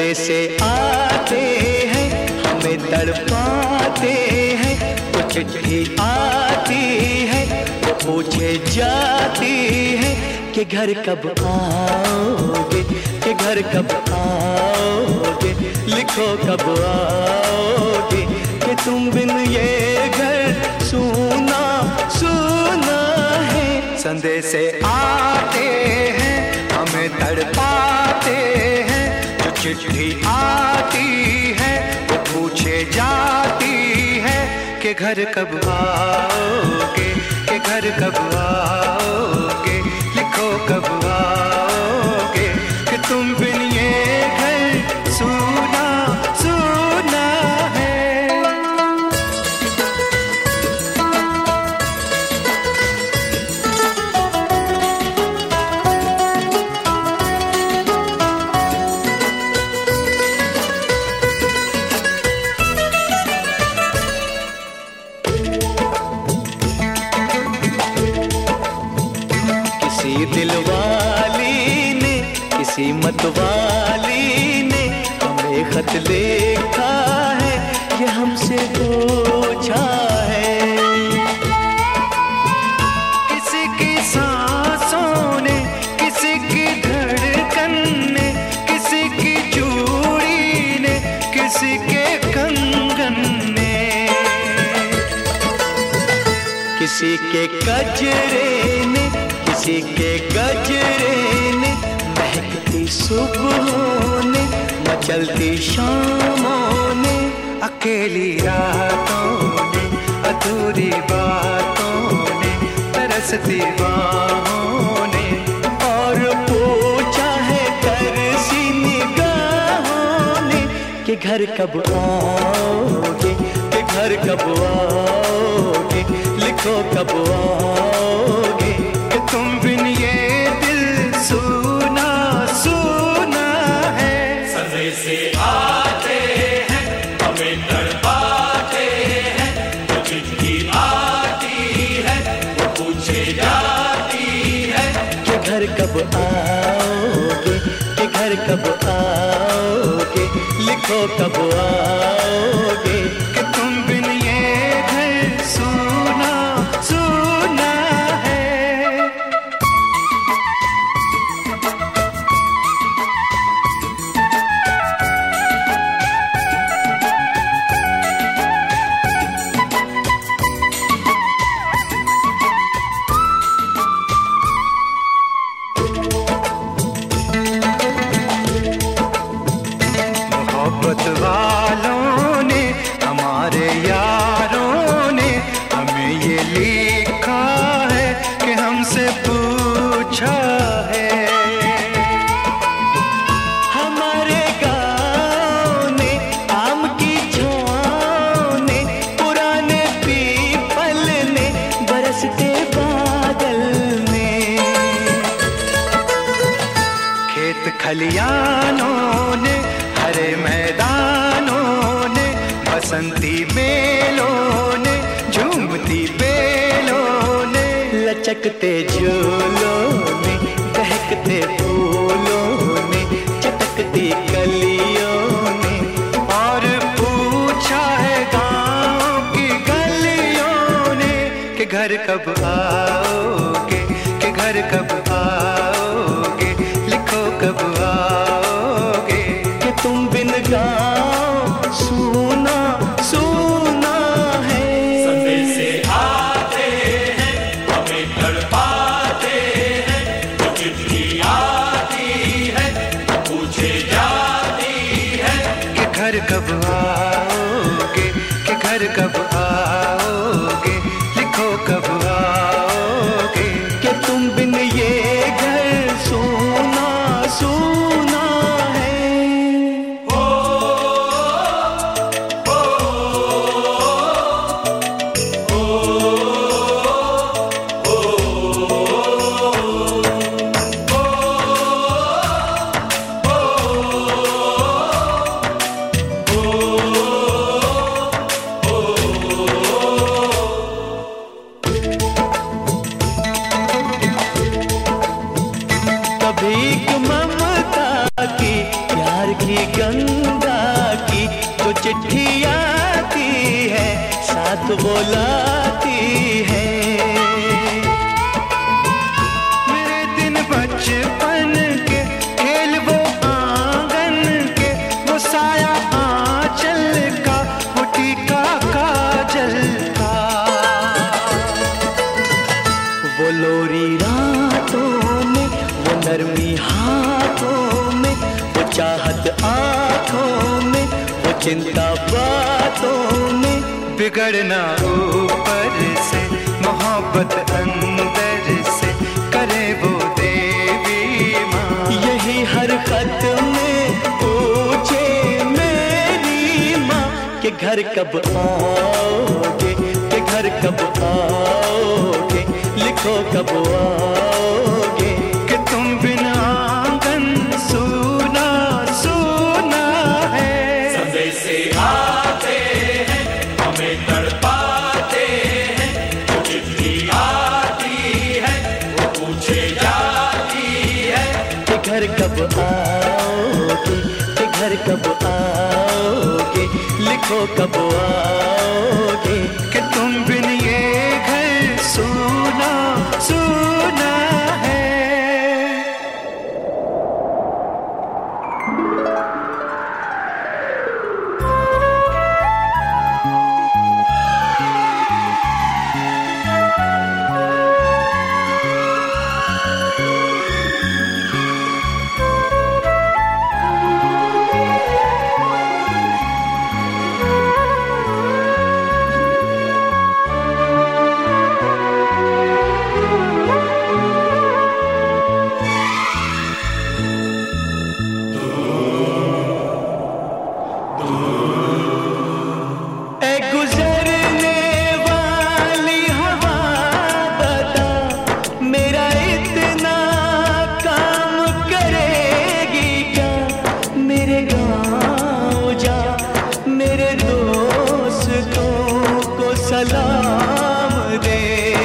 संदेशे आते हैं, हमें तड़पाते हैं। कुछ चिट्ठी आती है, वो पूछे जाती है कि घर कब आओगे, कि घर कब आओगे, लिखो कब आओगे, कि तुम बिन ये घर सूना सूना है। संदेशे आते हैं, हमें तड़पाते हैं। जो चिट्ठी आती है, वो पूछे जाती है कि घर कब आओगे, कि घर कब आओगे, लिखो कब आओगे, कि तुम बिन ये घर सूना सूना है। किसी दिलवाली ने, किसी मतवाली ने हमें खत लिखा है, ये हमसे पूछा है। किसी की सांसों ने, किसी की धड़कन ने, किसी की चूड़ी ने, किसी के कंगन ने, किसी के गजरे ने, किसी के गजरे ने, महकती सुबहों ने, मचलती शामों ने, अकेली रातों ने, अधूरी बातों ने, तरसती बाहों ने, और पूछा है तरसी निगाहों ने कि घर कब आओगे, कि घर कब आओगे, लिखो कब आओगे, कि तुम बिन ये दिल सूना सूना है। संदेशे आते हैं, हमें तड़पाते हैं। जो चिट्ठी आती है, वो पूछे जाती है कि घर कब आओगे, कि घर कब आओगे, लिखो कब आओगे, कि तुम बिन ये घर सूना सूना है। मोहब्बत वालों ने, हमारे यारों ने हमें ये लिखा है कि हमसे पूछा है। हमारे गाँव ने, आम की छाँव ने, पुराने पीपल ने, बरसते बादल ने, खेत खलियानों ने, हरे मैदानों ने, बसंती मेलों ने, झूमती बेलों ने, लचकते झूलों ने, बहकते फूलों ने, चटकती कलियों ने, और पूछा है गाँव की गलियों ने कि घर कब आओगे, कि घर कब आओगे, लिखो कब आओगे, कि तुम बिन गाँव सूना सूना है। संदेशे आते हैं, हमें तड़पाते हैं। जो चिट्ठी आती है, वो पूछे जाती है कि घर कब आओगे, कि घर कब आओगे, लिखो कब आओगे, कि तुम बिन ये घर सूना सूना है। ओ चंदा की जो चिट्ठी आती है साथ बुलाती है। मेरे दिन बचपन के खेल वो आंगन के, वो साया आंचल का, वो टीका काजल का, वो लोरी रातों में, वो नरमी हाथों में, वो चाहत आंखों में, वो चिंता बातों में। बिगड़ना ऊपर से, मोहब्बत अंदर से, करे वो देवी माँ। यही हर खत में पूछे मेरी माँ कि घर कब आओगे, कि घर कब आओगे, लिखो कब आओगे, कि तुम बिना आंगन सूना सूना है। संदेश आते हैं हमें तड़पाते हैं, वो चिट्ठी आती है वो पूछे जाती है कि घर कब आओगे, कि घर कब आओगे, लिखो कब आओगे, कि तुम बिन ये घर सूना सूना है। सलाम दे,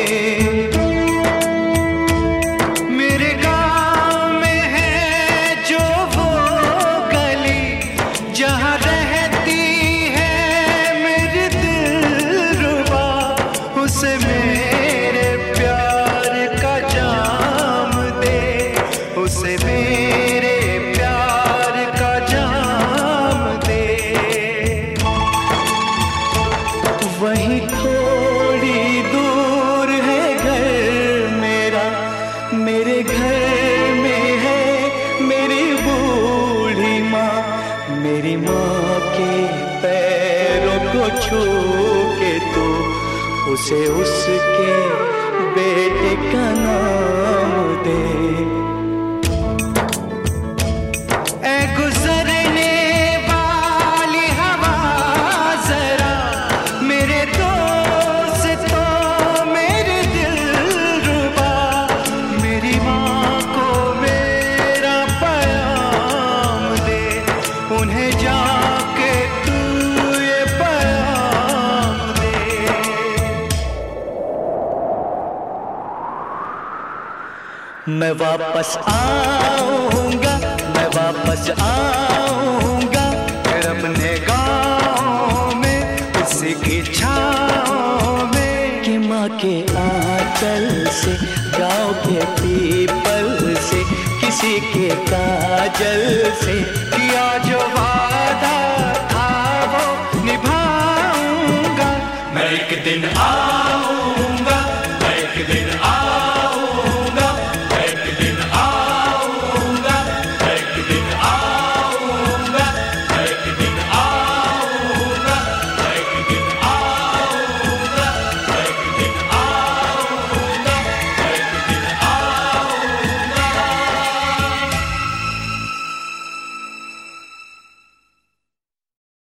मेरे गाँव में है जो वो गली जहाँ रहती है मेरी दिलरुबा, उसे मेरे प्यार का जाम दे, उसे मेरे प्यार का जाम दे। वहीं थोड़ी दूर है घर मेरा, मेरे घर में है मेरी बूढ़ी माँ, मेरी माँ के पैरों को छू के तू उसे उसके बेटे का नाम दे। ऐ गुजरने वाली हवा जरा मेरे दोस्तों मेरे दिलरुबा, मेरी माँ को मेरा पैगाम दे, उन्हें जाके तू ये पैगाम दे। मैं वापस आऊंगा, मैं वापस आऊंगा, फिर अपने गाँव में उसी की छाँव में, कि माँ के आंचल से, गाँव के पीपल से, किसी के काजल से किया जो